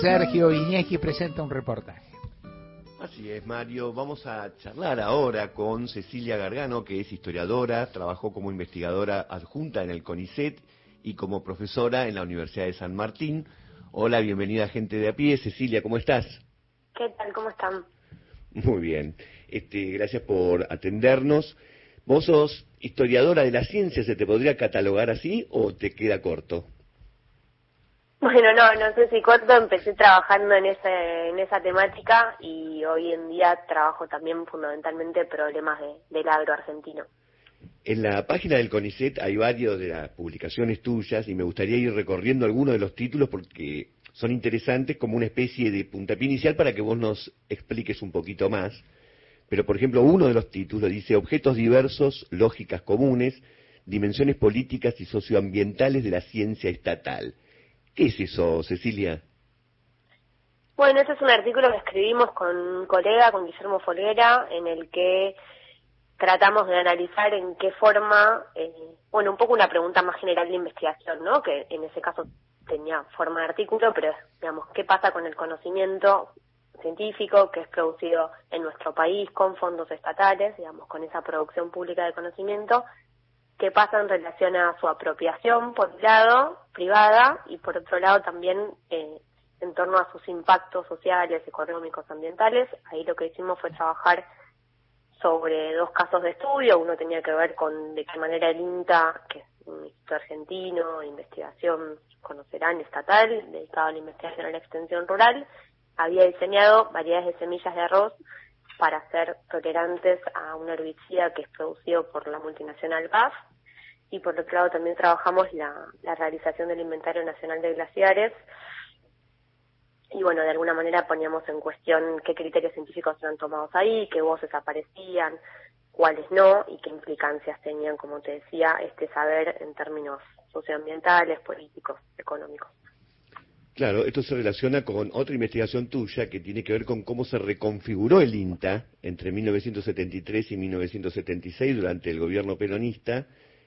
Sergio Iñeki presenta un reportaje. Así es, Mario. Vamos a charlar ahora con Cecilia Gargano, que es historiadora, trabajó como investigadora adjunta en el CONICET y como profesora en la Universidad de San Martín. Hola, bienvenida gente de a pie. Cecilia, ¿cómo estás? ¿Qué tal? ¿Cómo están? Muy bien. Gracias por atendernos. ¿Vos sos historiadora de la ciencia? ¿Se te podría catalogar así o te queda corto? Bueno, no sé si corto. Empecé trabajando en esa temática y hoy en día trabajo también fundamentalmente problemas del agro argentino. En la página del CONICET hay varios de las publicaciones tuyas y me gustaría ir recorriendo algunos de los títulos porque son interesantes como una especie de puntapié inicial para que vos nos expliques un poquito más. Pero, por ejemplo, uno de los títulos dice objetos diversos, lógicas comunes, dimensiones políticas y socioambientales de la ciencia estatal. ¿Qué es eso, Cecilia? Bueno, ese es un artículo que escribimos con un colega, con Guillermo Folguera, en el que tratamos de analizar en qué forma, un poco una pregunta más general de investigación, ¿no? Que en ese caso tenía forma de artículo, pero digamos, ¿qué pasa con el conocimiento científico que es producido en nuestro país con fondos estatales, digamos, con esa producción pública de conocimiento? ¿Qué pasa en relación a su apropiación, por un lado, privada, y por otro lado también en torno a sus impactos sociales, económicos, ambientales? Ahí lo que hicimos fue trabajar sobre dos casos de estudio. Uno tenía que ver con de qué manera el INTA, que es un instituto argentino de investigación, conocerán, estatal, dedicado a la investigación en la extensión rural, había diseñado variedades de semillas de arroz para ser tolerantes a un herbicida que es producido por la multinacional BASF, y por otro lado también trabajamos la realización del Inventario Nacional de Glaciares, y bueno, de alguna manera poníamos en cuestión qué criterios científicos eran tomados ahí, qué voces aparecían, cuáles no, y qué implicancias tenían, como te decía, este saber en términos socioambientales, políticos, económicos. Claro, esto se relaciona con otra investigación tuya que tiene que ver con cómo se reconfiguró el INTA entre 1973 y 1976 durante el gobierno peronista,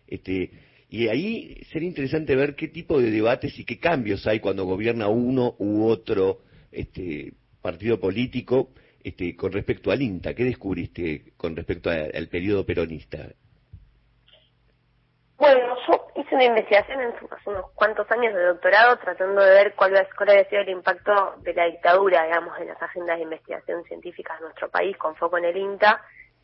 y ahí sería interesante ver qué tipo de debates y qué cambios hay cuando gobierna uno u otro partido político con respecto al INTA. ¿Qué descubriste con respecto al periodo peronista? Bueno, yo hice una investigación hace unos cuantos años de doctorado tratando de ver cuál había sido el impacto de la dictadura, digamos, en las agendas de investigación científica de nuestro país, con foco en el INTA.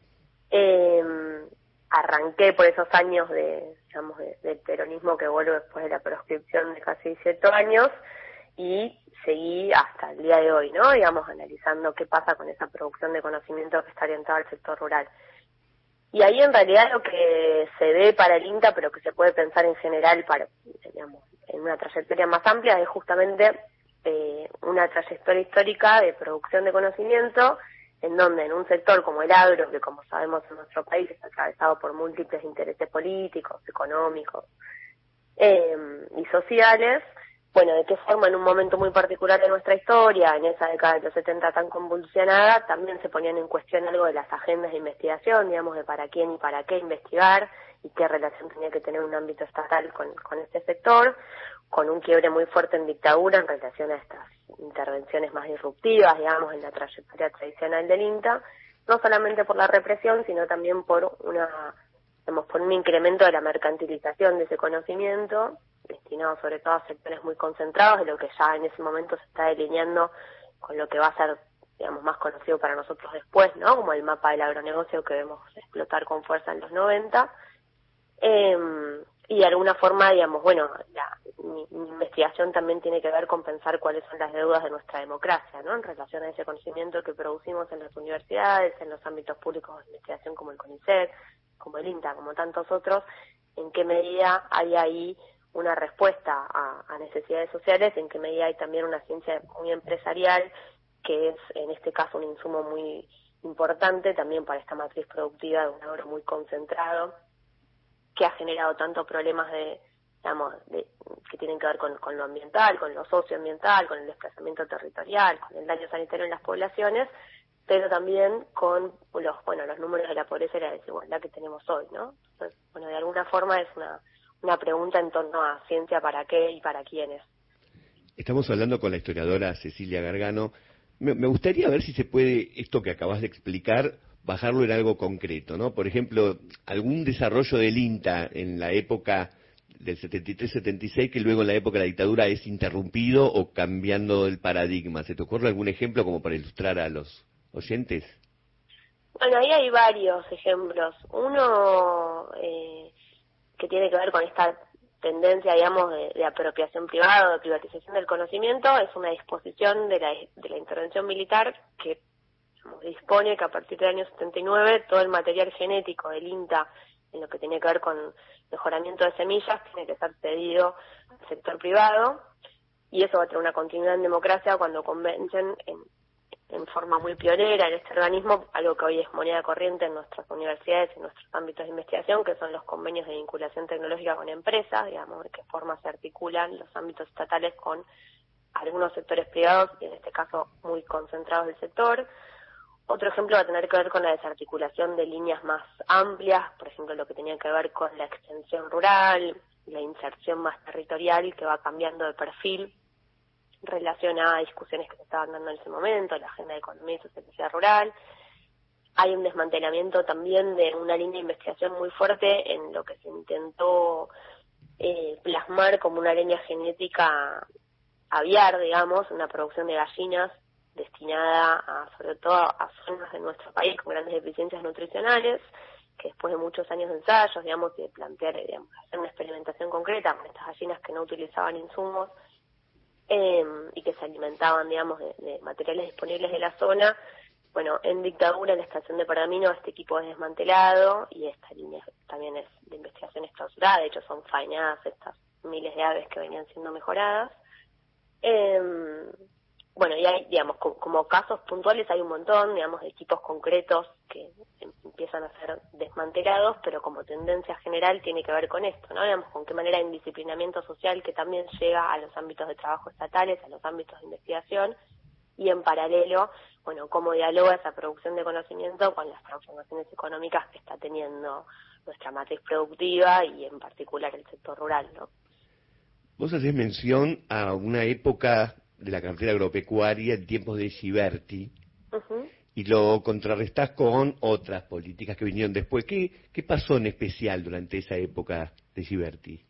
Arranqué por esos años del peronismo que vuelve después de la proscripción de casi 18 años y seguí hasta el día de hoy, ¿no? Digamos, analizando qué pasa con esa producción de conocimiento que está orientada al sector rural. Y ahí en realidad lo que se ve para el INTA, pero que se puede pensar en general digamos, en una trayectoria más amplia, es justamente una trayectoria histórica de producción de conocimiento, en donde en un sector como el agro, que como sabemos en nuestro país está atravesado por múltiples intereses políticos, económicos y sociales, bueno, de qué forma en un momento muy particular de nuestra historia, en esa década de los 70 tan convulsionada, también se ponían en cuestión algo de las agendas de investigación, digamos, de para quién y para qué investigar, y qué relación tenía que tener un ámbito estatal con este sector, con un quiebre muy fuerte en dictadura en relación a estas intervenciones más disruptivas, digamos, en la trayectoria tradicional del INTA, no solamente por la represión, sino también por por un incremento de la mercantilización de ese conocimiento, destinado sobre todo a sectores muy concentrados, de lo que ya en ese momento se está delineando con lo que va a ser, digamos, más conocido para nosotros después, ¿no? Como el mapa del agronegocio que vemos explotar con fuerza en los 90. Y de alguna forma, digamos, bueno, mi investigación también tiene que ver con pensar cuáles son las deudas de nuestra democracia, ¿no? En relación a ese conocimiento que producimos en las universidades, en los ámbitos públicos de investigación como el CONICET, como el INTA, como tantos otros, en qué medida hay ahí una respuesta a necesidades sociales, en qué medida hay también una ciencia muy empresarial, que es en este caso un insumo muy importante también para esta matriz productiva de un agro muy concentrado, que ha generado tantos problemas que tienen que ver con lo ambiental, con lo socioambiental, con el desplazamiento territorial, con el daño sanitario en las poblaciones, pero también con los números de la pobreza y la desigualdad que tenemos hoy, ¿no? Entonces, bueno, de alguna forma es una pregunta en torno a ciencia para qué y para quiénes. Estamos hablando con la historiadora Cecilia Gargano. Me gustaría ver si se puede, esto que acabas de explicar, bajarlo en algo concreto, ¿no? Por ejemplo, algún desarrollo del INTA en la época del 73-76 que luego en la época de la dictadura es interrumpido o cambiando el paradigma. ¿Se te ocurre algún ejemplo como para ilustrar a los oyentes? Bueno, ahí hay varios ejemplos. Uno que tiene que ver con esta tendencia, digamos, de apropiación privada o de privatización del conocimiento, es una disposición de la intervención militar que, digamos, dispone que a partir del año 79 todo el material genético del INTA en lo que tiene que ver con mejoramiento de semillas tiene que ser cedido al sector privado, y eso va a tener una continuidad en democracia cuando convencen en forma muy pionera en este organismo, algo que hoy es moneda corriente en nuestras universidades y en nuestros ámbitos de investigación, que son los convenios de vinculación tecnológica con empresas, digamos, de qué forma se articulan los ámbitos estatales con algunos sectores privados, y en este caso muy concentrados del sector. Otro ejemplo va a tener que ver con la desarticulación de líneas más amplias, por ejemplo, lo que tenía que ver con la extensión rural, la inserción más territorial que va cambiando de perfil relacionada a discusiones que se estaban dando en ese momento, la agenda de economía y sociedad rural. Hay un desmantelamiento también de una línea de investigación muy fuerte en lo que se intentó plasmar como una línea genética aviar, digamos, una producción de gallinas destinada sobre todo a zonas de nuestro país con grandes deficiencias nutricionales, que después de muchos años de ensayos, digamos, y de plantear, digamos, hacer una experimentación concreta con estas gallinas que no utilizaban insumos, y que se alimentaban, digamos, de materiales disponibles de la zona. Bueno, en dictadura, en la estación de Pergamino, este equipo es desmantelado y esta línea también es de investigación exclusiva. De hecho, son faenadas estas miles de aves que venían siendo mejoradas. Bueno, y hay, digamos, como casos puntuales hay un montón, digamos, de equipos concretos que empiezan a ser desmantelados, pero como tendencia general tiene que ver con esto, ¿no? Digamos, con qué manera hay un disciplinamiento social que también llega a los ámbitos de trabajo estatales, a los ámbitos de investigación, y en paralelo, bueno, cómo dialoga esa producción de conocimiento con las transformaciones económicas que está teniendo nuestra matriz productiva y en particular el sector rural, ¿no? Vos hacés mención a una época de la cartera agropecuaria en tiempos de Ghiberti, y lo contrarrestás con otras políticas que vinieron después. ¿Qué pasó en especial durante esa época de Ghiberti?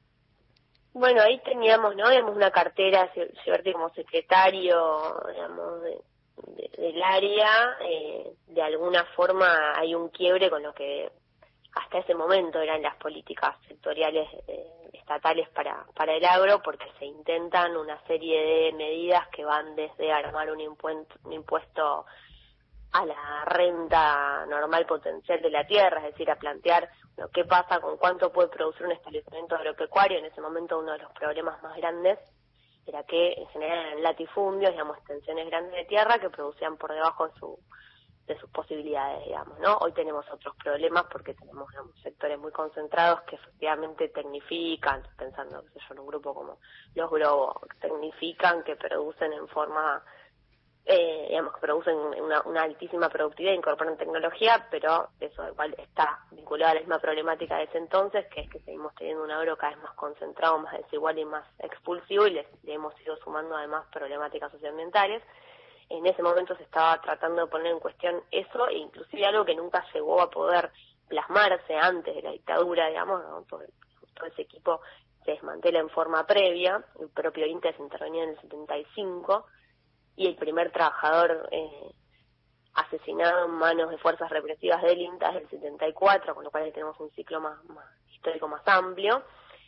Bueno, ahí teníamos, ¿no? Digamos, una cartera, Ghiberti como secretario, digamos, del área. De alguna forma hay un quiebre con lo que hasta ese momento eran las políticas sectoriales estatales para el agro, porque se intentan una serie de medidas que van desde armar un impuesto a la renta normal potencial de la tierra, es decir, a plantear qué pasa con cuánto puede producir un establecimiento agropecuario. En ese momento uno de los problemas más grandes era que en general eran latifundios, digamos, extensiones grandes de tierra que producían por debajo de sus posibilidades, digamos, ¿no? Hoy tenemos otros problemas porque tenemos, digamos, sectores muy concentrados que efectivamente tecnifican, pensando, qué sé yo, en un grupo como los Globo, tecnifican, que producen en forma, digamos, que producen una altísima productividad, incorporan tecnología, pero eso igual está vinculado a la misma problemática de ese entonces, que es que seguimos teniendo un agro cada vez más concentrado, más desigual y más expulsivo, y le hemos ido sumando además problemáticas socioambientales. En ese momento se estaba tratando de poner en cuestión eso, e inclusive algo que nunca llegó a poder plasmarse antes de la dictadura, digamos, ¿no? Todo ese equipo se desmantela en forma previa. El propio INTA se intervenía en el 75, y el primer trabajador asesinado en manos de fuerzas represivas del INTA es el 74, con lo cual tenemos un ciclo más histórico más amplio.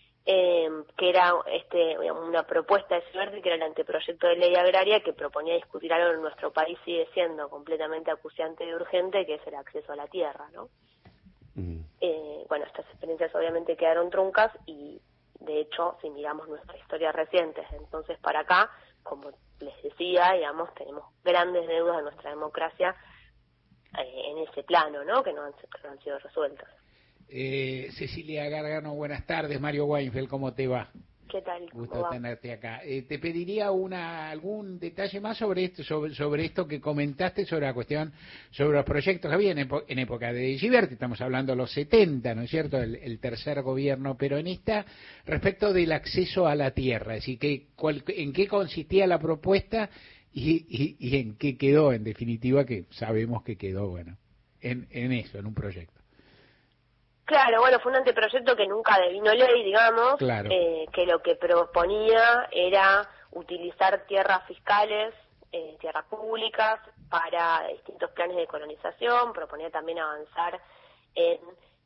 Que era una propuesta de Ghiberti, que era el anteproyecto de ley agraria, que proponía discutir algo que en nuestro país sigue siendo completamente acuciante y urgente, que es el acceso a la tierra, ¿no? Bueno, estas experiencias obviamente quedaron truncas, y de hecho, si miramos nuestra historia reciente, desde entonces para acá, como les decía, digamos, tenemos grandes deudas de nuestra democracia en ese plano, ¿no? Que no han sido resueltas. Cecilia Gargano, buenas tardes. Mario Weinfeld, ¿cómo te va? ¿Qué tal? ¿Cómo Gusto va? tenerte acá. Te pediría algún detalle más sobre esto, sobre esto que comentaste, sobre la cuestión, sobre los proyectos que había en época de Giberti, estamos hablando de los 70, ¿no es cierto?, el tercer gobierno peronista, respecto del acceso a la tierra, es decir, en qué consistía la propuesta y en qué quedó, en definitiva, que sabemos que quedó, bueno, en eso, en un proyecto. Claro, bueno, fue un anteproyecto que nunca devino ley, digamos, Claro. que lo que proponía era utilizar tierras fiscales, tierras públicas, para distintos planes de colonización, proponía también avanzar en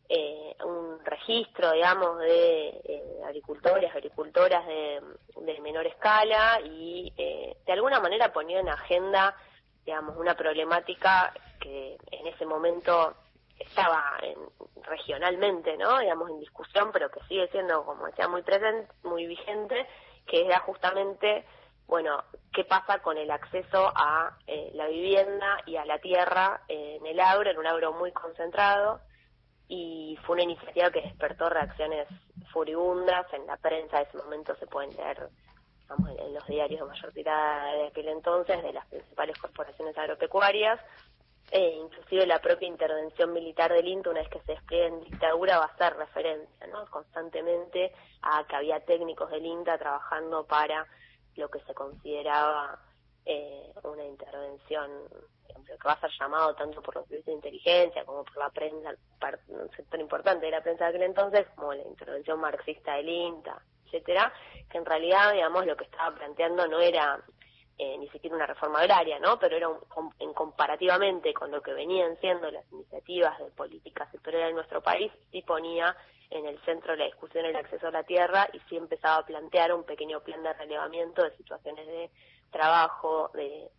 un registro, digamos, de agricultoras de menor escala y de alguna manera ponía en agenda, digamos, una problemática que en ese momento estaba regionalmente, ¿no?, digamos, en discusión, pero que sigue siendo, como decía, muy presente, muy vigente, que era justamente, bueno, qué pasa con el acceso a la vivienda y a la tierra en un agro muy concentrado, y fue una iniciativa que despertó reacciones furibundas en la prensa. De ese momento se pueden leer, digamos, en los diarios de mayor tirada de aquel entonces, de las principales corporaciones agropecuarias. Inclusive la propia intervención militar del INTA, una vez que se despliegue en dictadura, va a hacer referencia, ¿no?, constantemente a que había técnicos del INTA trabajando para lo que se consideraba una intervención, que va a ser llamado tanto por los servicios de inteligencia como por la prensa, un sector importante de la prensa de aquel entonces, como la intervención marxista del INTA, etcétera, que en realidad, digamos, lo que estaba planteando no era ni siquiera una reforma agraria, ¿no?, pero era en comparativamente con lo que venían siendo las iniciativas de política sectorial en nuestro país, sí ponía en el centro de la discusión el acceso a la tierra y sí empezaba a plantear un pequeño plan de relevamiento de situaciones de trabajo,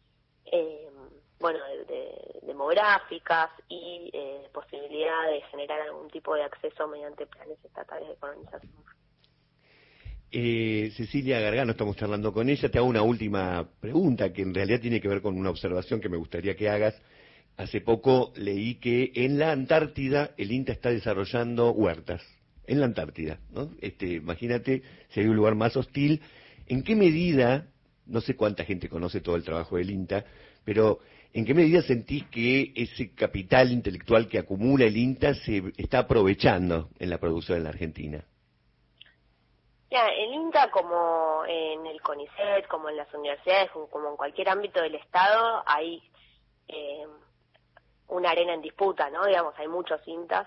demográficas y posibilidad de generar algún tipo de acceso mediante planes estatales de colonización. Cecilia Gargano, estamos charlando con ella. Te hago una última pregunta que en realidad tiene que ver con una observación que me gustaría que hagas. Hace poco leí que en la Antártida el INTA está desarrollando huertas. En la Antártida, ¿no? Imagínate si hay un lugar más hostil. ¿En qué medida, no sé cuánta gente conoce todo el trabajo del INTA, pero en qué medida sentís que ese capital intelectual que acumula el INTA se está aprovechando en la producción en la Argentina? Ya, el INTA, como en el CONICET, como en las universidades, como en cualquier ámbito del Estado, hay una arena en disputa, ¿no? Digamos, hay muchos INTAs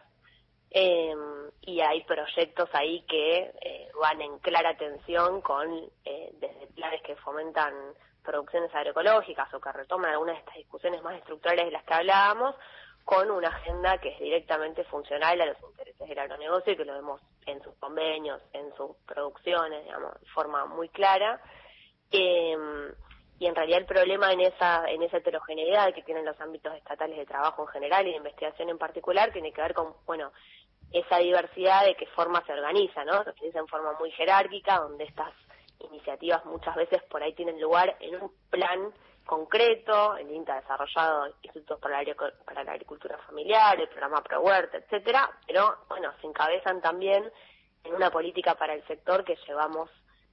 y hay proyectos ahí que van en clara tensión con desde planes que fomentan producciones agroecológicas o que retoman algunas de estas discusiones más estructurales de las que hablábamos, con una agenda que es directamente funcional a los intereses del agronegocio y que lo vemos en sus convenios, en sus producciones, digamos, de forma muy clara. Y en realidad el problema en esa heterogeneidad que tienen los ámbitos estatales de trabajo en general y de investigación en particular tiene que ver con, bueno, esa diversidad de qué forma se organiza, ¿no? Se organiza en forma muy jerárquica, donde estas iniciativas muchas veces por ahí tienen lugar en un plan concreto. El INTA ha desarrollado institutos para la agricultura familiar, el programa Pro Huerta, etcétera, pero bueno, se encabezan también en una política para el sector que llevamos,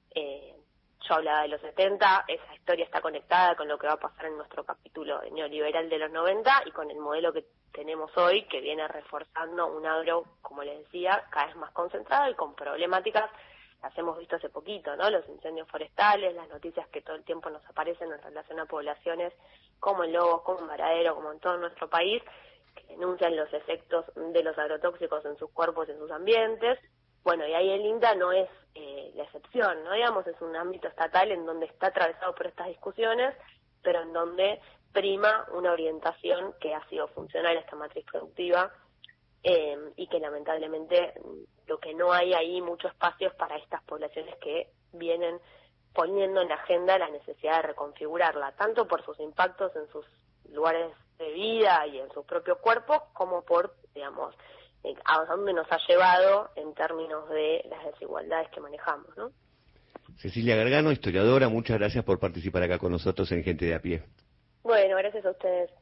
yo hablaba de los 70, esa historia está conectada con lo que va a pasar en nuestro capítulo neoliberal de los 90 y con el modelo que tenemos hoy, que viene reforzando un agro, como les decía, cada vez más concentrado y con problemáticas. Las hemos visto hace poquito, ¿no? Los incendios forestales, las noticias que todo el tiempo nos aparecen en relación a poblaciones como en Lobos, como en Varadero, como en todo nuestro país, que denuncian los efectos de los agrotóxicos en sus cuerpos y en sus ambientes. Bueno, y ahí el INTA no es la excepción, ¿no? Digamos, es un ámbito estatal en donde está atravesado por estas discusiones, pero en donde prima una orientación que ha sido funcional a esta matriz productiva, y que lamentablemente lo que no hay ahí muchos espacios para estas poblaciones que vienen poniendo en la agenda la necesidad de reconfigurarla, tanto por sus impactos en sus lugares de vida y en sus propios cuerpos, como por, digamos, a dónde nos ha llevado en términos de las desigualdades que manejamos, ¿no? Cecilia Gargano, historiadora, muchas gracias por participar acá con nosotros en Gente de a Pie. Bueno, gracias a ustedes.